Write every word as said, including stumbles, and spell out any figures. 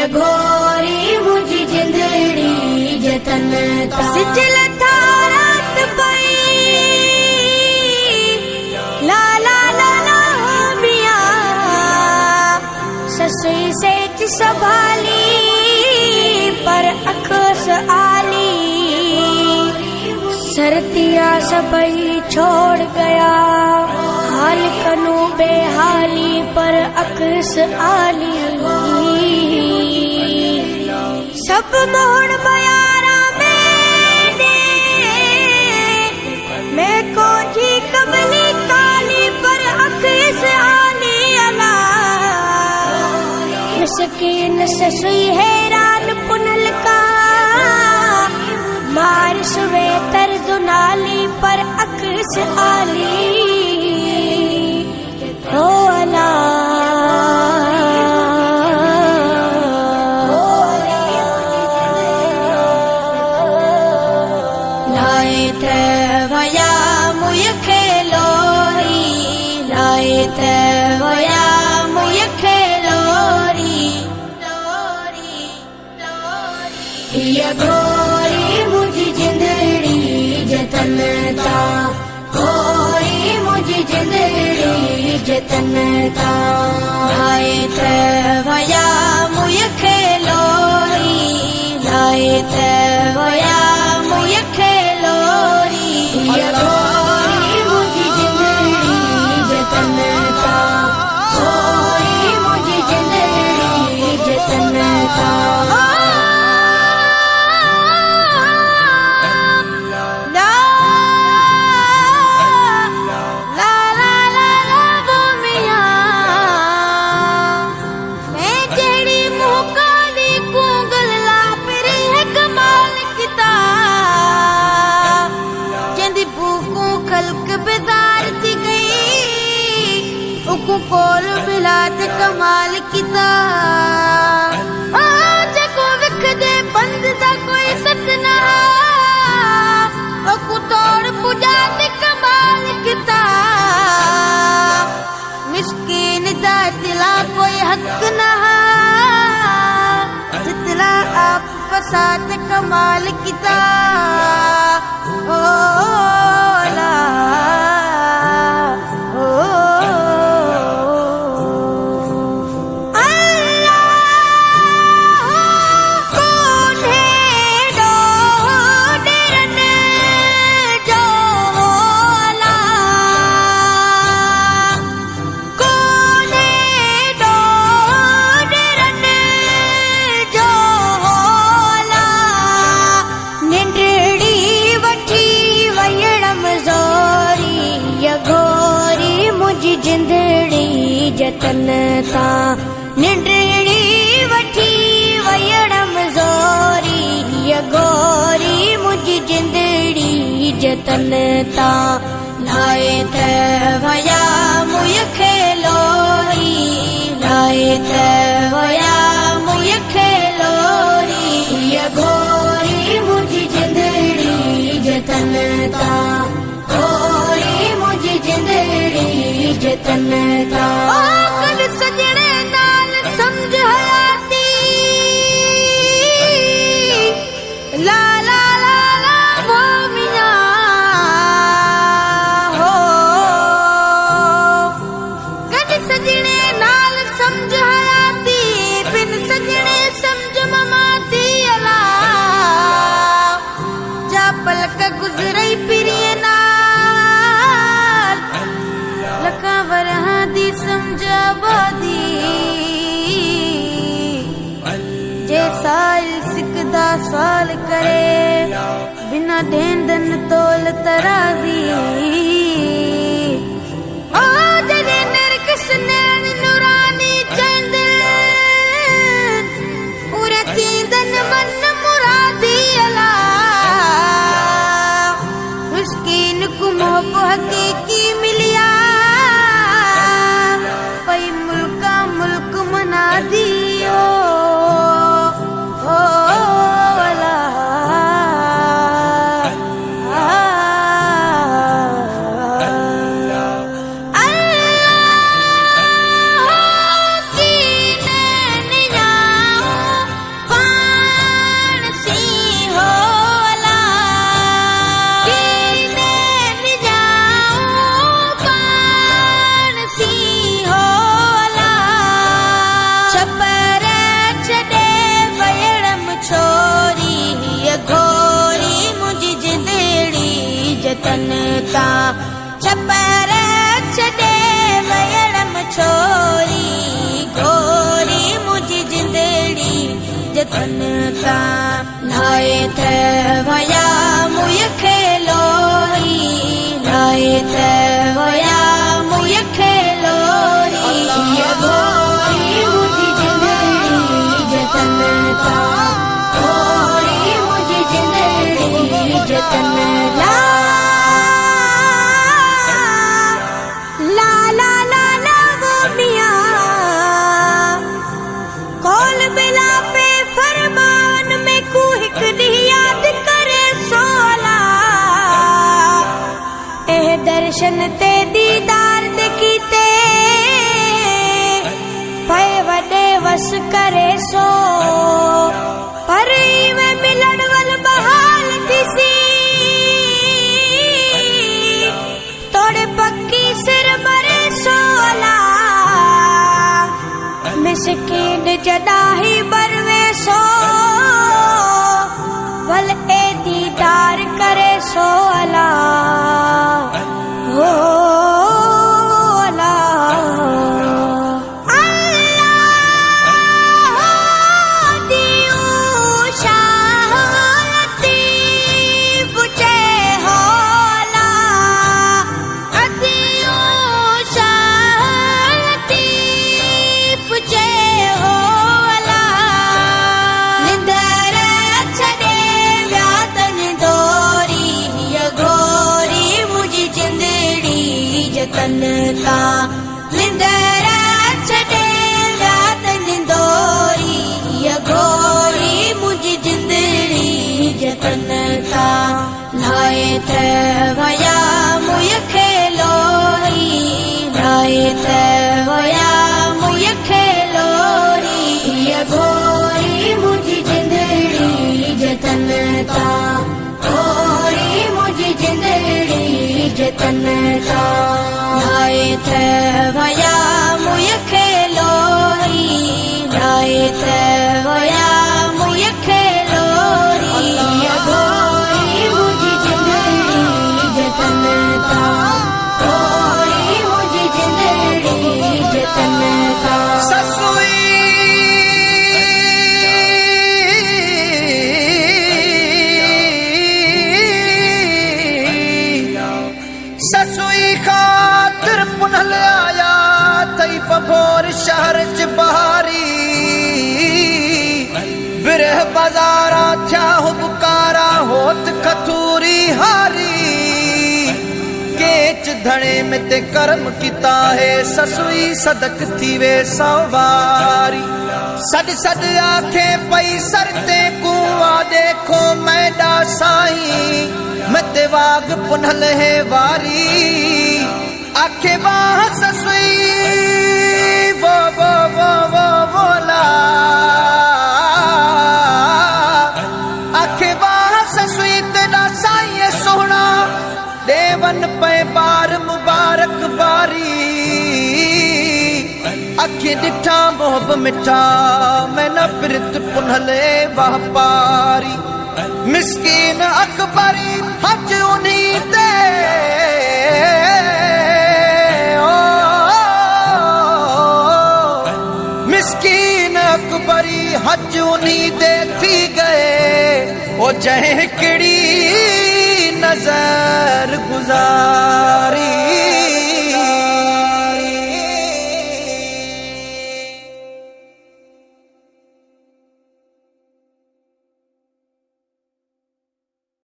घोरी मुझी जिंदड़ी जतन सिजल थारात पई ला ला ला ला मिया ससुई सेठ संभाली पर अखस आली सरतिया सबई छोड़ गया हाल कनु बेहाली पर अक्स आली सब मोहन बयारा मैंने मैं को जी कमली काली पर अक्स आली अला मिसकीन ससुई हैरान पुनल का बारिश वे तरद नाली पर अक्स आली ओ अला लाए थे वया मुय खेलोरी लाए थे वया मुय खेलोरी लोरी लोरी ये घोरी मुझी जिंदड़ी जतन ता घोरी मुझी जिंदड़ी जतन ता लाए थे वया मुय खेलोरी लाए थे वया मुय खेलोरी ये घोरी मुझी जिंदड़ी जतन ता घोरी मुझी जिंदड़ी जतन ता कोल मिलात कमाल किता जको विख दे बंद दा कोई सतना ओकु तोड़ पुजात कमाल किता मिस्कीन दा दिला कोई हक ना जितला आप फसात कमाल किता ओ ला जिंदड़ी जतन ता निंडड़ी वठी वयड़म जोरी ये गोरी मुझी जिंदड़ी जतन ता लाए थे वया मुय खेलोरी लाए थे वया मुय खेलोरी ये गोरी मुझी जिंदड़ी जतन ता गोरी मुझी जिंदड़ी जतन ता कल सजने नाल समझ हयाती ला ला ला ला वो मिया हो कल सजने नाल समझ हयाती बिन सजने समझ ममाती अला जा पलक गुजरई पिरिए ना दी समझाबादी जे साल सिकदा साल करे बिना ढेंदन तोल तराजी ओ जने नरकस नैन नूरानी चंद पूरे तींदन मन मुरादी अला मुस्किन को मोह हकीकी मिलिया मुल्का मुल्क मना दियो ओ वाला जतन ता लाए थे भया मुय खेलोरी लाए थे भया मुय खेलोरी ये गोरी मुझी जिंदड़ी जतन ता गोरी मुझी जिंदड़ी जतन ला ला ला ला ला वो मिया कौल बिला पे फरमान में कू हिक दी याद करे सोला एह दर्शन ते दीदार दे कीते पए वडे वस करे सो पर में मिलण वल बहाल दिसी तोड़े पक्की सिर मरे सोला मिसकीन जदाही बरवे सो वल ए दीदार करे सोला हो जतन ता लिंदरा छड़े रातन दोरी ये गोरी मुझी जिंदड़ी जतन ता लाए थे भया मुय खेलोरी लाए थे भया मुय खेलोरी ये गोरी मुझी जिंदड़ी जतन ता गोरी मुझी जिंदड़ी जतन ता लाए थे भया मुय खेलोरी लाए थे भया मुय खेलोरी ये गोरी मुझी जिंदड़ी जतन ता गोरी मुझी जिंदड़ी जतन ता ससुई ससुई खातिर पुनल आया तई बभोर शहर च बहारी बिरह बाजारा थया हो बुकारा होत खथूरी हारी केच धणे में ते कर्म किता है ससुई सदक थी वे सवारी सद सद आखे पई सरते कुआ देखो मैडा साई मत वाग पुनल है वारी आखे बाह ससुई वो वो वो वो बोला आखे बाह ससुई तेरा साई सोना देवन पे बार मुबारक बारी आखे डिठा मोहब मिठा मैं न प्रित पुनले वाह पारी मिस्कीन अकबरी हज उन्हीं दे ओ, मिस्कीन अकबरी हज उन्हीं दे थी गए ओ जह किड़ी नजर गुजारी।